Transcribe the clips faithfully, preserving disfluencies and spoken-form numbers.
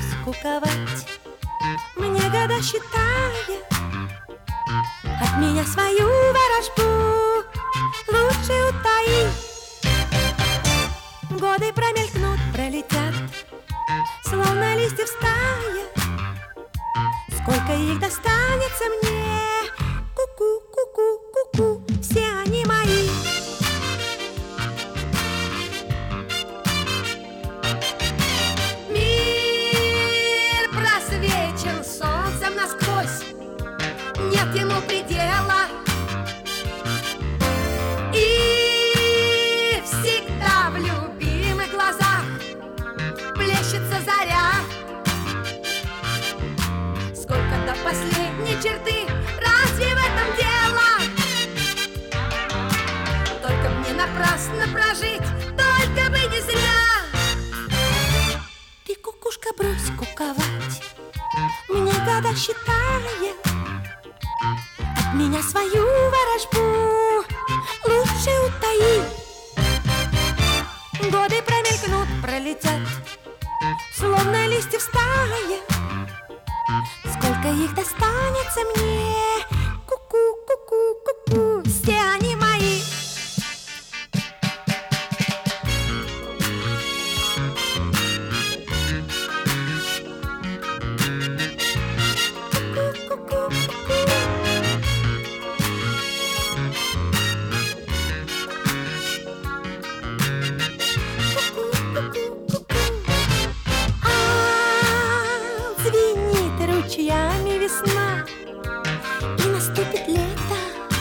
брось куковать, мне года считая, от меня свою ворожбу лучше утаи. Годы промелькнут, пролетят, словно листьев стая. Сколько их достанется мне? Ку-ку, ку-ку, ку-ку, все они мои. Мир просвечен солнцем насквозь, нет ему предела. И всегда в любимых глазах плещется заря. Сколько до последней черты, разве в этом дело? Только мне напрасно прожить, только бы не зря. Ты, кукушка, брось куковать, мне года считая, от меня свою ворожбу лучше утаи. Годы промелькнут, пролетят, словно листьев стая. Сколько их достанется мне? Ку-ку, ку-ку, ку-ку, все они мои. Ручьями весна, и наступит лето.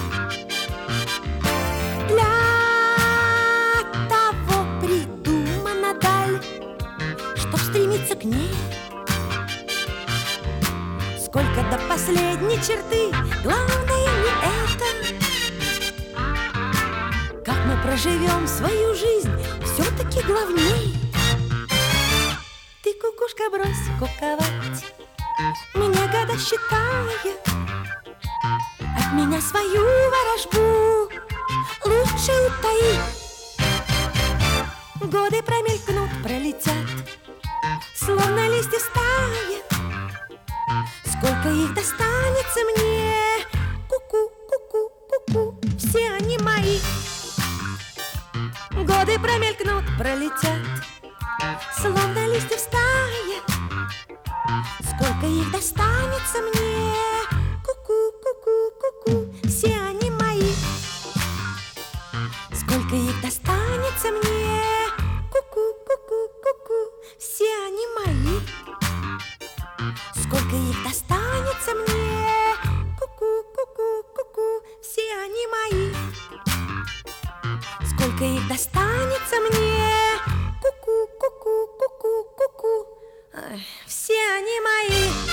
Для того придумана даль, чтоб стремиться к ней. Сколько до последней черты, главное не это. Как мы проживем свою жизнь, все-таки главней. Ты, кукушка, брось куковать, мне года считая, от меня свою ворожбу лучше утаи. Годы промелькнут, пролетят, словно листья стая. Сколько их достанется мне? Ку-ку, ку-ку, ку-ку, все они мои. Годы промелькнут, пролетят, словно листья стая. Сколько их достанется мне? Ку-ку, ку-ку, ку-ку, все они мои. Сколько их достанется мне? Ку-ку, ку-ку, ку-ку, все они мои. Сколько их достанется мне? Ку-ку, ку-ку, ку-ку, все они мои. Сколько их достанется мне? Ку-ку, ку-ку, ку-ку, ку-ку, все они мои.